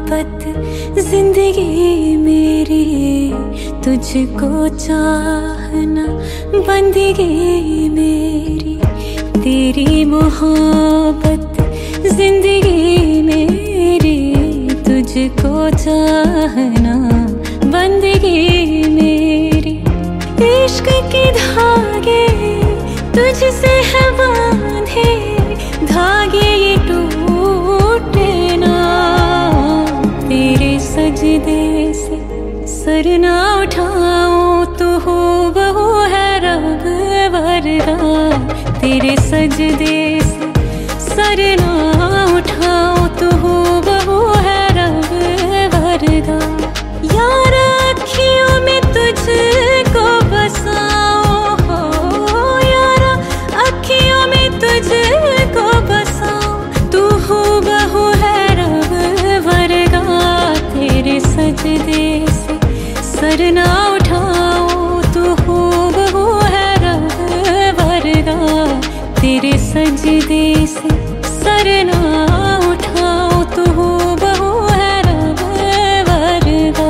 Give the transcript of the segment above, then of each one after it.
मोहब्बत जिंदगी मेरी, तुझको चाहना बंदगी मेरी। तेरी मोहब्बत जिंदगी मेरी, तुझको चाहना बंदगी मेरी। इश्क के धागे तुझसे है बांधे, धागे ये टूटे ना। तेरे सजदे से सर ना उठाऊं तो हो बहु है रब वर्गा। तेरे सजदे से सर ना उठाऊं तो हो बहु है रब वर्गा। यार अखियों में तुझको बसाओ हो, यार अखियों में तुझको बसाओ, तू हो बहु है रब वर्गा। तेरे सजदे से सर ना उठाओ तू हो बहु है रब वर्गा। तेरे सजदे से सर ना उठाओ तू हो बहु है रब वर्गा।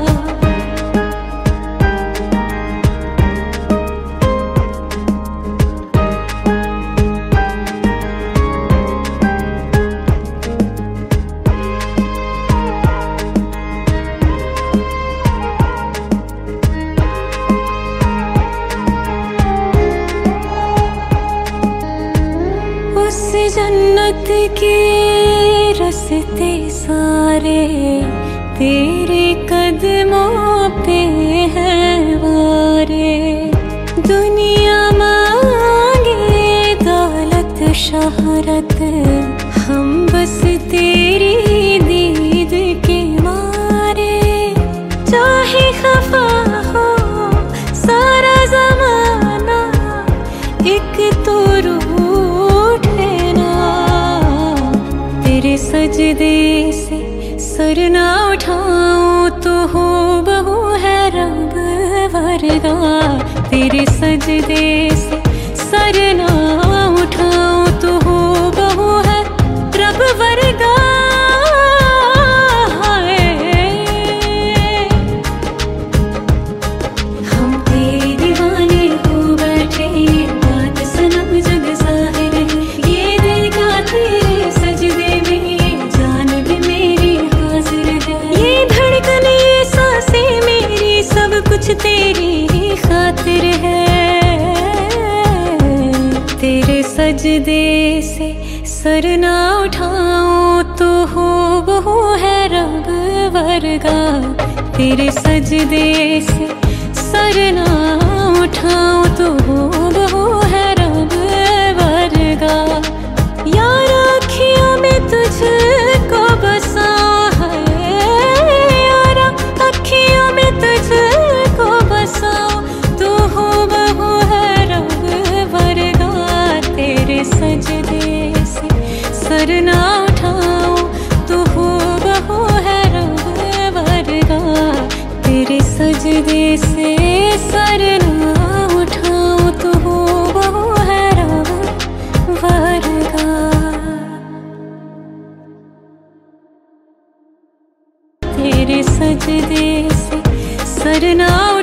उस जन्नत के रस्ते सारे तेरे कदमों पे हैं वारे। दुनिया मांगे दौलत शोहरत, हम बस तेरी दीद के मारे। चाहे खफा हो सारा जमाना, एक तो तेरे सजदे से सर ना उठाऊं तो हो बहु है रब वर्गा। तेरे सजदे से सर ना उठाऊं तो हो बहु है रब वर्गा। हम तेरे दीवाने हो बैठे, बात सनम जग जाहिर है। ये दिल का तेरे सजदे में जान भी मेरी हाजिर है। ये धड़कन ये सांसें मेरी सब कुछ तेरी ही खातिर है। तेरे सजदे से सर ना उठाऊं तो हो बहु है रब वर्गा। तेरे सजदे से सर ना उठाऊं तो हो बहु है रब वर्गा। यार अखियों में तुझको बसाओ है, यार अखियों में तुझको बसाओ, तू हो बहु है रब वर्गा। तेरे सजदे से सर ना उठाओ तू हो बहु है रब वर्गा। तेरे सजदे से सर ना उठाओ तू हो बहु है रब वर्गा। तेरे सजदे से सर ना